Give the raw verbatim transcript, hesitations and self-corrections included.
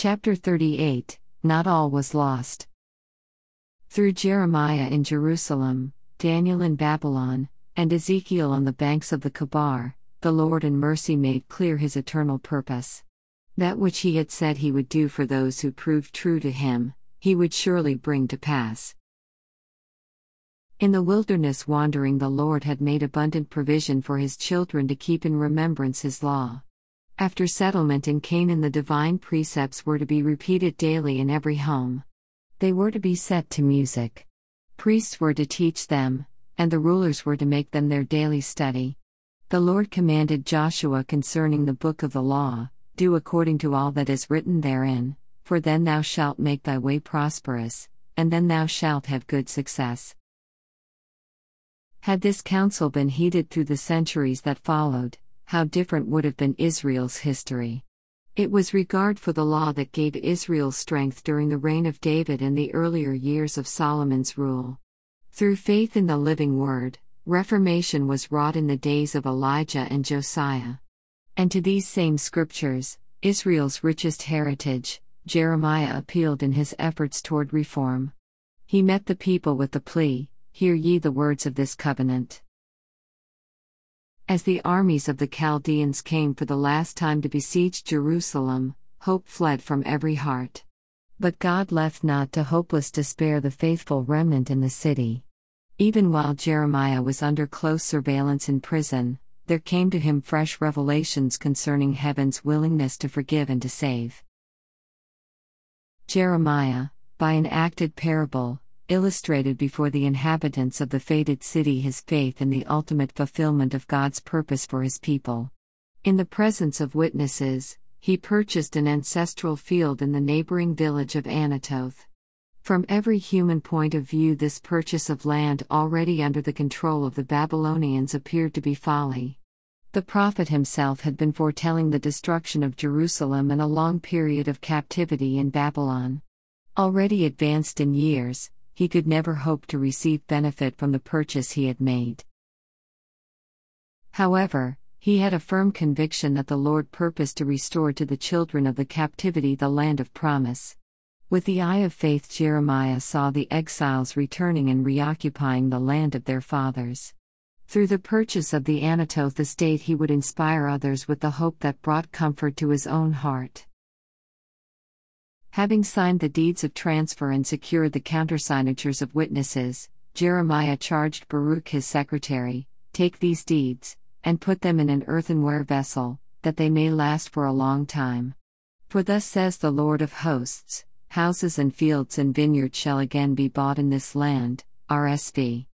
Chapter thirty-eight, Not all was lost. Through Jeremiah in Jerusalem, Daniel in Babylon, and Ezekiel on the banks of the Chebar, the Lord in mercy made clear his eternal purpose. That which he had said he would do for those who proved true to him, he would surely bring to pass. In the wilderness wandering, the Lord had made abundant provision for his children to keep in remembrance his law. After settlement in Canaan, the divine precepts were to be repeated daily in every home. They were to be set to music. Priests were to teach them, and the rulers were to make them their daily study. The Lord commanded Joshua concerning the book of the law, "Do according to all that is written therein, for then thou shalt make thy way prosperous, and then thou shalt have good success." Had this counsel been heeded through the centuries that followed, how different would have been Israel's history. It was regard for the law that gave Israel strength during the reign of David and the earlier years of Solomon's rule. Through faith in the living word, reformation was wrought in the days of Elijah and Josiah. And to these same scriptures, Israel's richest heritage, Jeremiah appealed in his efforts toward reform. He met the people with the plea, "Hear ye the words of this covenant." As the armies of the Chaldeans came for the last time to besiege Jerusalem, hope fled from every heart. But God left not to hopeless despair the faithful remnant in the city. Even while Jeremiah was under close surveillance in prison, there came to him fresh revelations concerning heaven's willingness to forgive and to save. Jeremiah, by an acted parable, illustrated before the inhabitants of the fated city his faith in the ultimate fulfillment of God's purpose for his people. In the presence of witnesses, he purchased an ancestral field in the neighboring village of Anathoth. From every human point of view, this purchase of land already under the control of the Babylonians appeared to be folly. The prophet himself had been foretelling the destruction of Jerusalem and a long period of captivity in Babylon. Already advanced in years, he could never hope to receive benefit from the purchase he had made. However, he had a firm conviction that the Lord purposed to restore to the children of the captivity the land of promise. With the eye of faith, Jeremiah saw the exiles returning and reoccupying the land of their fathers. Through the purchase of the Anathoth estate, he would inspire others with the hope that brought comfort to his own heart. Having signed the deeds of transfer and secured the countersignatures of witnesses, Jeremiah charged Baruch his secretary, "Take these deeds, and put them in an earthenware vessel, that they may last for a long time. For thus says the Lord of hosts, houses and fields and vineyards shall again be bought in this land." R S V.